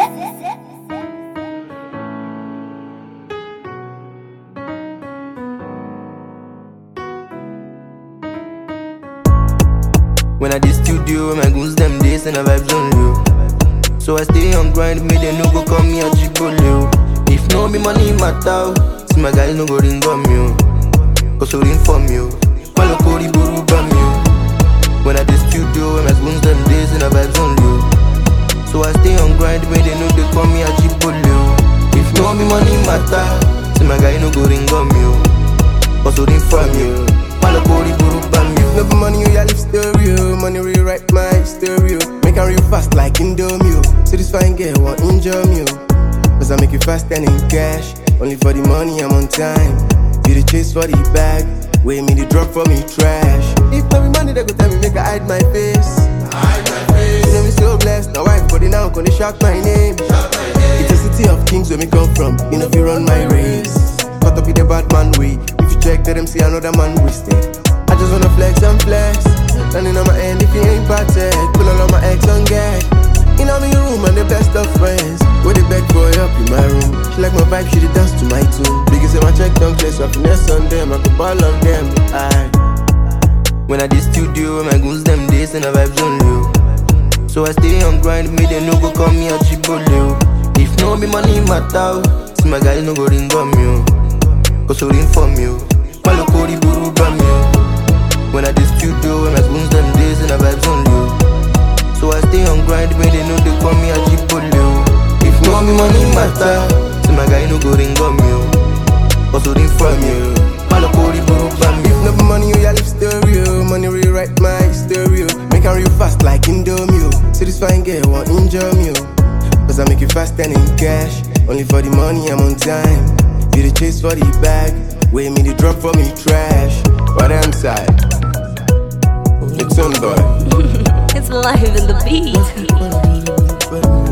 When I did studio, my goons them days and the vibes on you. So I stay on grind, make them no go call me a Chibolo. If no be money matter, see my guys no go ring on you. Cause so ring from you, malo kori buru bam you. When I did studio, my goons them days and the vibes on you. So I stay on grind, make them no they call me a Chibolo. If no be money matter, see my guys no go ring on you. Cause so ring from you, malo kori buru bam you. No for money, you live stereo. Money rewrite my stereo. Make her real fast like Indomie. So this fine girl won't injure me. Cause I make it fast and in cash. Only for the money, I'm on time. You the chase for the bag. Weigh me the drop for me trash. If no be money, they go tell me make I hide my face. You know me so blessed. Now wife body now gonna shout my name. It's a city of kings where me come from. You know if you run my race. Caught up with the bad man way. If you check that them see another man wasted. I just wanna flex and flex. Standing on my end if you ain't protect. Pull all of my ex on gag. In my room and the best of friends. Where they beg for help in my room. She like my vibe, she dey dance to my tune. Biggest say my check down place, so finesse on them. I could ball on them. Aye. When I did studio, my goons them days and the vibes on you. So I stay on grind, make them no go call me a Chibolo. If no be money matter, see my guys no go ring on you. Cause so ring from you, malo kori buru bam you. When I did studio, my goons them days and the vibes on you. So I stay on grind, make them know they call me a Chibolo. If no be money matter, see my guy no go ring on you. Cause so ring from you, malo kori buru bam you. No for money, you live stereo. Money rewrite my stereo. Make her real fast like Indomie. So this fine girl won't injure me. Cause I make it fast and in cash. Only for the money, I'm on time. You the chase for the bag. Weigh me the drop for me trash. What I'm side. It's on boy. It's live in the beat.